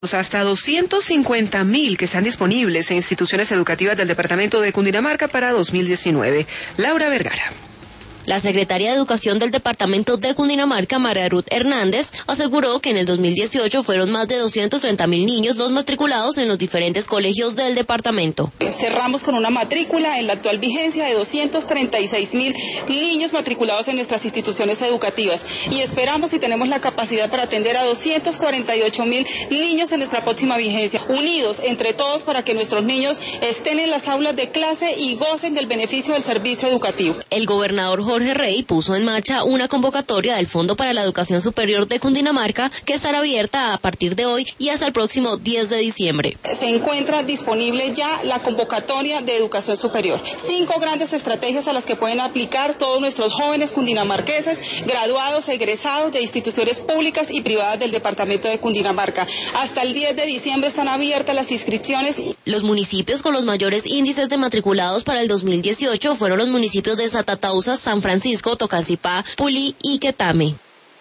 hasta 250.000 que están disponibles en instituciones educativas del departamento de Cundinamarca para 2019. Laura Vergara. La secretaria de Educación del departamento de Cundinamarca, María Ruth Hernández, aseguró que en el 2018 fueron más de 230.000 niños los matriculados en los diferentes colegios del departamento. Cerramos con una matrícula en la actual vigencia de 236.000 niños matriculados en nuestras instituciones educativas y esperamos y tenemos la capacidad para atender a 248.000 niños en nuestra próxima vigencia, unidos entre todos para que nuestros niños estén en las aulas de clase y gocen del beneficio del servicio educativo. El gobernador Jorge Rey puso en marcha una convocatoria del Fondo para la Educación Superior de Cundinamarca que estará abierta a partir de hoy y hasta el próximo 10 de diciembre. Se encuentra disponible ya la convocatoria de educación superior. 5 grandes estrategias a las que pueden aplicar todos nuestros jóvenes cundinamarqueses, graduados, egresados de instituciones públicas y privadas del departamento de Cundinamarca. Hasta el 10 de diciembre están abiertas las inscripciones. Los municipios con los mayores índices de matriculados para el 2018 fueron los municipios de Zatatausa, San Francisco, Tocancipá, Pulí y Quetame.